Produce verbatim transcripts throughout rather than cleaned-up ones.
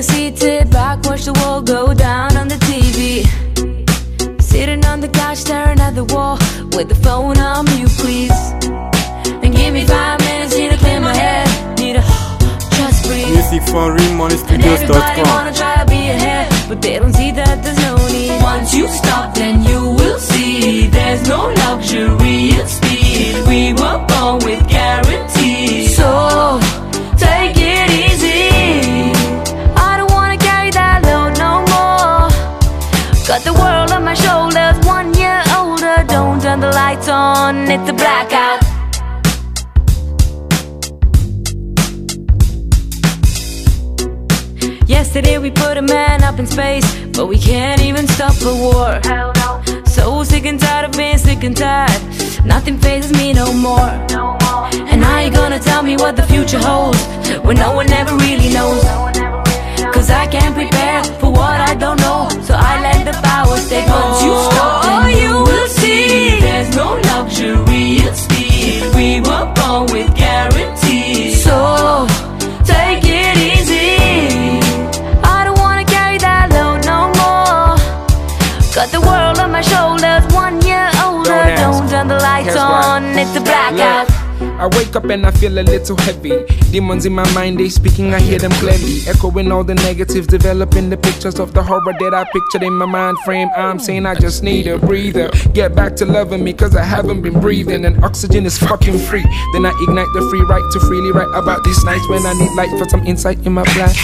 seat, sit back, watch the world go down on the T V. Sitting on the couch, staring at the wall with the phone on mute, please. And give me five minutes, need to clear my head, need to just breathe. Music from real money studios dot com. And everybody wanna try to be ahead, but they don't see that there's no need. Once you stop, then you will see there's no luxury in speed. We were born with guarantees, so take it easy. I don't wanna carry that load no more. Got the world on my shoulders, one year older. Don't turn the lights on, it's a blackout. Yesterday we put a man up in space, but we can't even stop a war. Hell no. So sick and tired of being sick and tired. Nothing phases me no more. No more. And now you're gonna tell me what the future holds, when no one ever really knows. Cause I can't prepare for what I don't know, so I let the power stay. Once you stop, then you will see there's no luxury in speed. We were born with guarantees, so take it easy. I don't wanna carry that load no more. Got the world on my shoulders, one year older. Don't, don't turn the lights Here's on, why. It's a blackout. Look, I wake up and I feel a little heavy. Demons in my mind, they speaking, I hear them clearly. Echoing all the negatives, developing the pictures of the horror that I pictured in my mind frame. I'm saying I just need a breather. Get back to loving me, cause I haven't been breathing. And oxygen is fucking free. Then I ignite the free right to freely write about these nights when I need light for some insight in my black.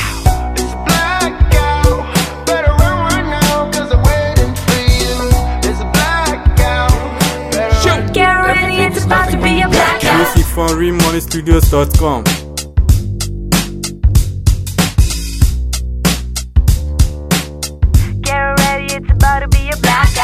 Music from real money studios dot com. Get ready, it's about to be a blackout.